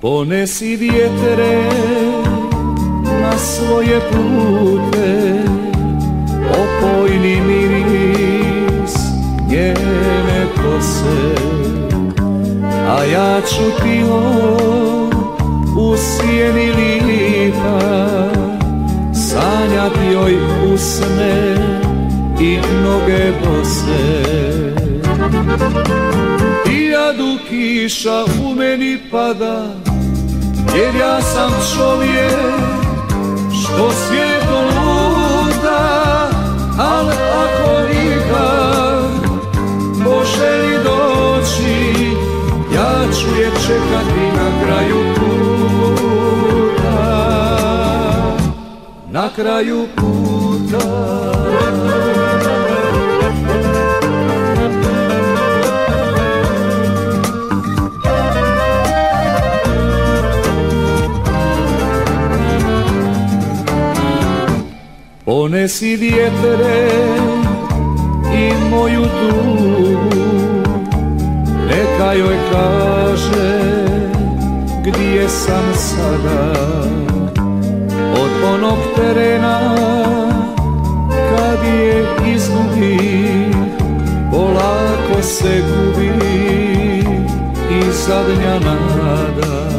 Ponesi vjetere na svoje pute, opojni miris njene kose, a ja ću tiho u sjeni lipa sanjat joj usne i noge bose. Hiljadu kiša u meni pada, jer ja sam čovjek što svijetom luta, al ako nikad poželi doći, ja ću je čekati na kraju puta, na kraju puta. Ponesi vjetere i moju tugu, neka joj kaže gdje sam sada. Od onog terena kad je izgubi, polako se gubi i zadnja nada.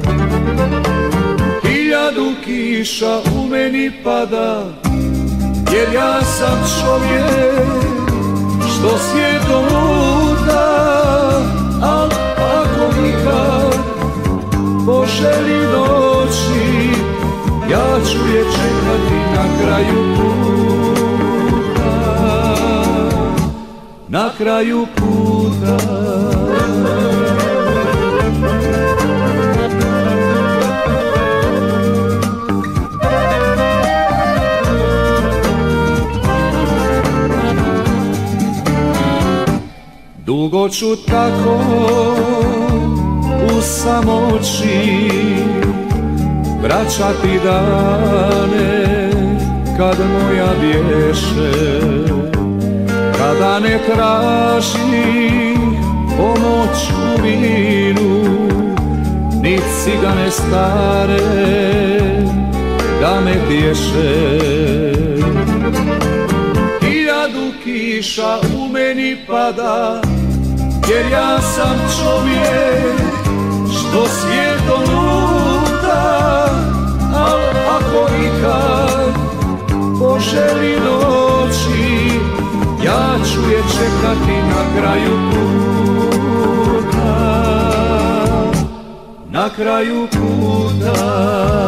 Hiljadu kiša u meni pada, jer ja sam čovjek što svijetom luta, al ako nikad poželi doći, ja ću je čekati na kraju puta, na kraju puta. Dugo ću tako u samoći vraćati dane kad moja bješe, kada ne traži pomoć u vinu, ni cigane stare da me tješe. Hiljadu kiša u meni pada, jer ja sam čovjek što svijetom luta, al ako ikad poželi doći, ja ću je čekati na kraju puta, na kraju puta.